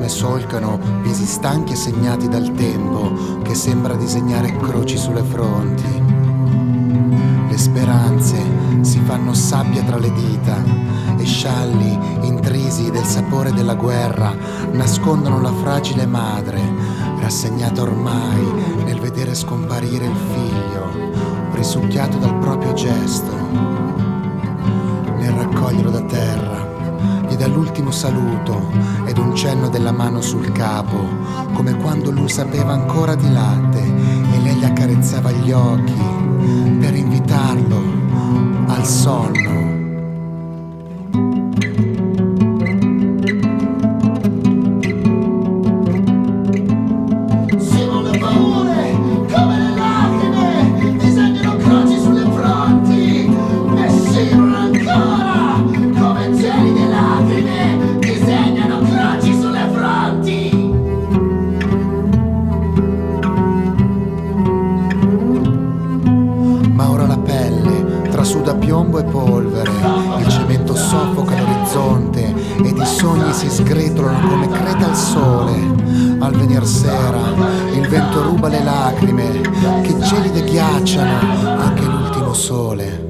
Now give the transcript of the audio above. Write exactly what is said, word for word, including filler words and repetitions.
donne solcano visi stanchi e segnati dal tempo che sembra disegnare croci sulle fronti. Le speranze si fanno sabbia tra le dita e scialli intrisi del sapore della guerra nascondono la fragile madre, rassegnata ormai nel vedere scomparire il figlio, risucchiato dal proprio gesto. Nel raccoglierlo da terra, gli dà l'ultimo saluto ed un cenno della mano sul capo, come quando lui sapeva ancora di latte e lei gli accarezzava gli occhi per invitarlo al sonno. Trasuda piombo e polvere, il cemento soffoca l'orizzonte ed i sogni si sgretolano come creta al sole. Al venir sera il vento ruba le lacrime che gelide ghiacciano anche l'ultimo sole.